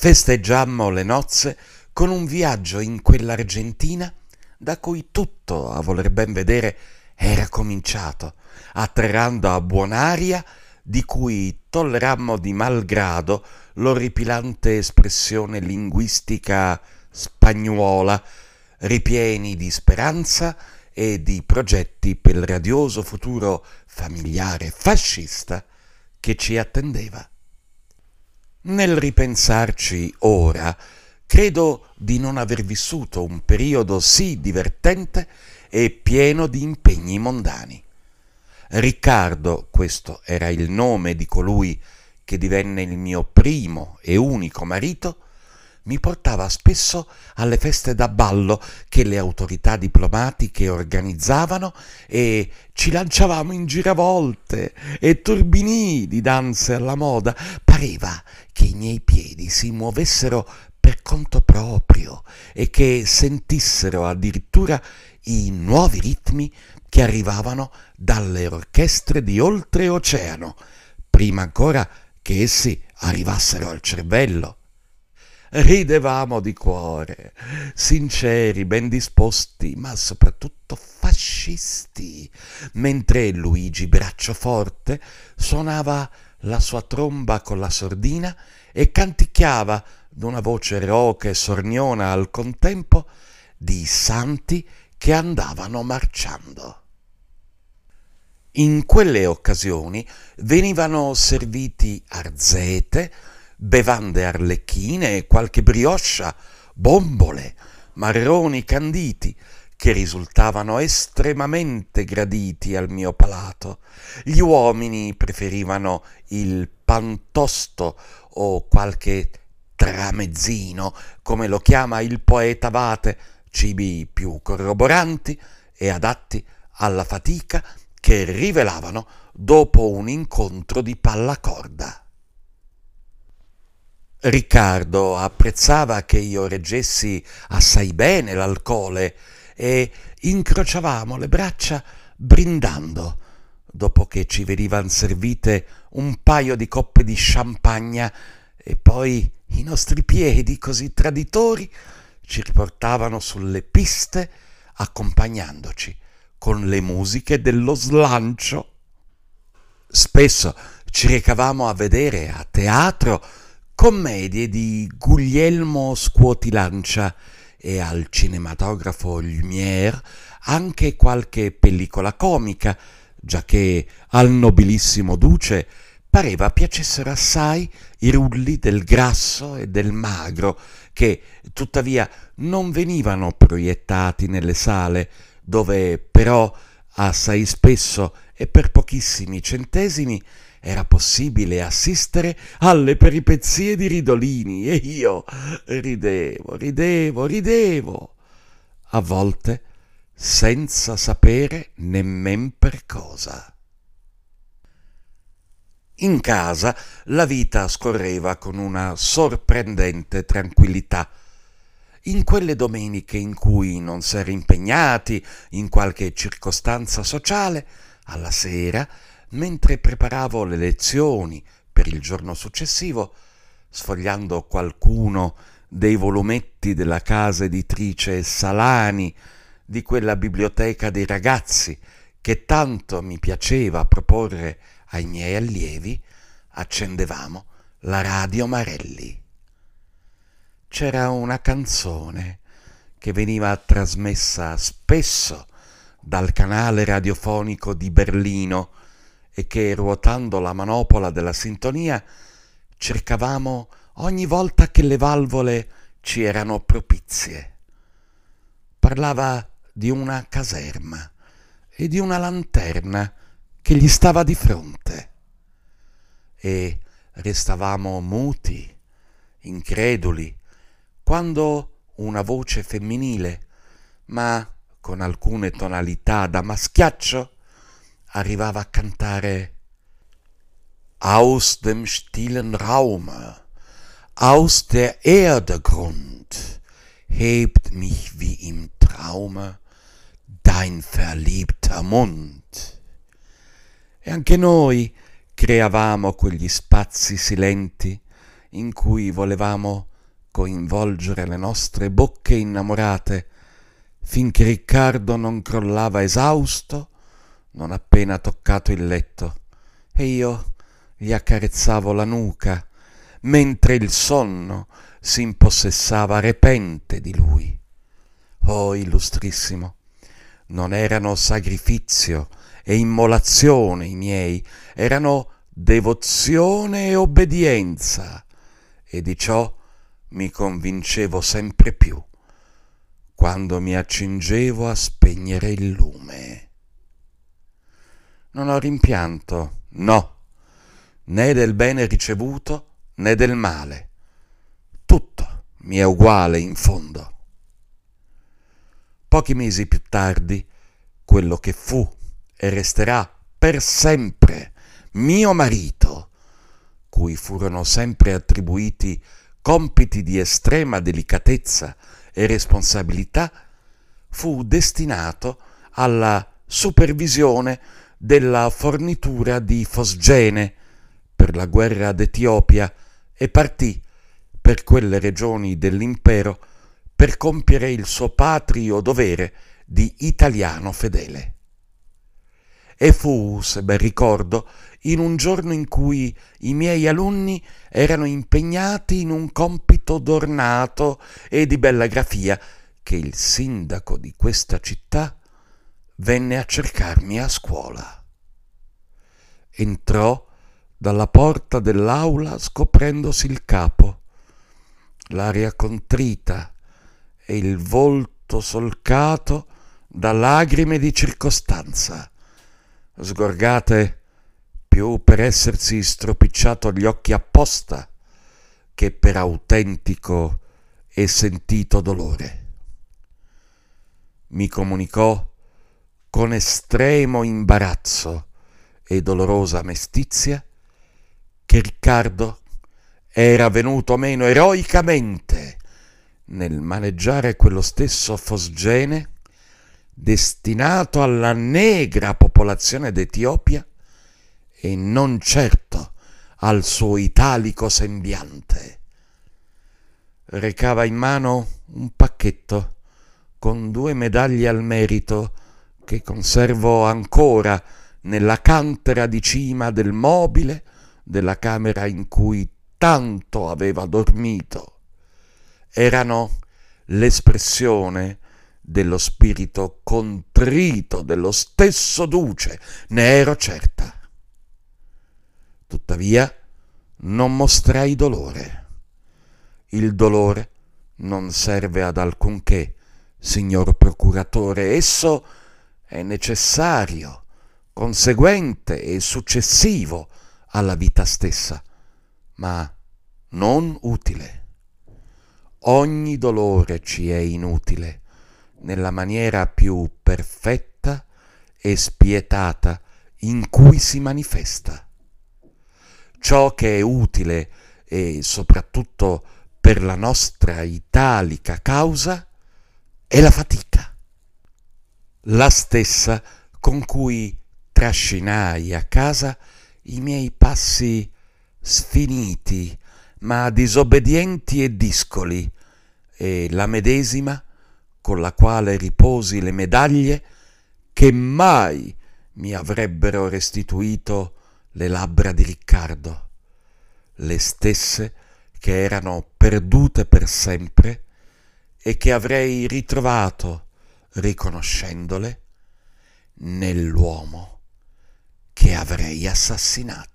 Festeggiammo le nozze con un viaggio in quell'Argentina da cui tutto, a voler ben vedere, era cominciato, atterrando a Buonaria, di cui tollerammo di malgrado l'orripilante espressione linguistica spagnuola, ripieni di speranza e di progetti per il radioso futuro familiare fascista che ci attendeva. Nel ripensarci ora, credo di non aver vissuto un periodo sì divertente e pieno di impegni mondani. Riccardo, questo era il nome di colui che divenne il mio primo e unico marito, mi portava spesso alle feste da ballo che le autorità diplomatiche organizzavano e ci lanciavamo in giravolte e turbinii di danze alla moda. Pareva che i miei piedi si muovessero per conto proprio e che sentissero addirittura i nuovi ritmi che arrivavano dalle orchestre di oltreoceano, prima ancora che essi arrivassero al cervello. Ridevamo di cuore, sinceri, ben disposti, ma soprattutto fascisti, mentre Luigi Braccioforte suonava la sua tromba con la sordina e canticchiava d'una voce roca e sorniona al contempo di santi che andavano marciando. In quelle occasioni venivano serviti arzete, bevande arlecchine e qualche brioscia, bombole, marroni canditi, che risultavano estremamente graditi al mio palato. Gli uomini preferivano il pantosto o qualche tramezzino, come lo chiama il poeta Abate, cibi più corroboranti e adatti alla fatica che rivelavano dopo un incontro di pallacorda. Riccardo apprezzava che io reggessi assai bene l'alcole e incrociavamo le braccia brindando, dopo che ci venivan servite un paio di coppe di champagna e poi i nostri piedi, così traditori, ci riportavano sulle piste accompagnandoci con le musiche dello slancio. Spesso ci recavamo a vedere a teatro commedie di Guglielmo Scuotilancia e al cinematografo Lumière anche qualche pellicola comica, giacché al nobilissimo duce pareva piacessero assai i rulli del grasso e del magro, che tuttavia non venivano proiettati nelle sale, dove però assai spesso e per pochissimi centesimi era possibile assistere alle peripezie di Ridolini e io ridevo, a volte senza sapere nemmen per cosa. In casa la vita scorreva con una sorprendente tranquillità. In quelle domeniche in cui non s'era impegnati in qualche circostanza sociale, alla sera, mentre preparavo le lezioni per il giorno successivo, sfogliando qualcuno dei volumetti della casa editrice Salani, di quella biblioteca dei ragazzi che tanto mi piaceva proporre ai miei allievi, accendevamo la radio Marelli. C'era una canzone che veniva trasmessa spesso dal canale radiofonico di Berlino e che, ruotando la manopola della sintonia, cercavamo ogni volta che le valvole ci erano propizie. Parlava di una caserma e di una lanterna che gli stava di fronte e restavamo muti, increduli, quando una voce femminile, ma con alcune tonalità da maschiaccio, arrivava a cantare Aus dem stillen Raume, aus der Erde Grund, hebt mich wie im Traume dein verliebter Mund. E anche noi creavamo quegli spazi silenti in cui volevamo coinvolgere le nostre bocche innamorate, finché Riccardo non crollava esausto, non appena toccato il letto, e io gli accarezzavo la nuca, mentre il sonno si impossessava repente di lui. Oh, illustrissimo, non erano sacrificio e immolazione i miei, erano devozione e obbedienza, e di ciò mi convincevo sempre più quando mi accingevo a spegnere il lume. Non ho rimpianto, no, né del bene ricevuto né del male. Tutto mi è uguale in fondo. Pochi mesi più tardi, quello che fu e resterà per sempre mio marito, cui furono sempre attribuiti compiti di estrema delicatezza e responsabilità, fu destinato alla supervisione della fornitura di fosgene per la guerra d'Etiopia e partì per quelle regioni dell'impero per compiere il suo patrio dovere di italiano fedele. E fu, se ben ricordo, in un giorno in cui i miei alunni erano impegnati in un compito d'ornato e di bella grafia, che il sindaco di questa città venne a cercarmi a scuola. Entrò dalla porta dell'aula scoprendosi il capo, l'aria contrita e il volto solcato da lagrime di circostanza, sgorgate più per essersi stropicciato gli occhi apposta che per autentico e sentito dolore. Mi comunicò con estremo imbarazzo e dolorosa mestizia che Riccardo era venuto meno eroicamente nel maneggiare quello stesso fosgene destinato alla negra popolazione d'Etiopia e non certo al suo italico sembiante. Recava in mano un pacchetto con 2 medaglie al merito che conservo ancora nella cantera di cima del mobile della camera in cui tanto aveva dormito. Erano l'espressione dello spirito contrito dello stesso duce, ne ero certa. Tuttavia non mostrai dolore. Il dolore non serve ad alcunché, signor procuratore, esso è necessario, conseguente e successivo alla vita stessa, ma non utile. Ogni dolore ci è inutile nella maniera più perfetta e spietata in cui si manifesta. Ciò che è utile e soprattutto per la nostra italica causa è la fatica, la stessa con cui trascinai a casa i miei passi sfiniti ma disobbedienti e discoli, e la medesima con la quale riposi le medaglie che mai mi avrebbero restituito le labbra di Riccardo, le stesse che erano perdute per sempre e che avrei ritrovato, riconoscendole, nell'uomo che avrei assassinato.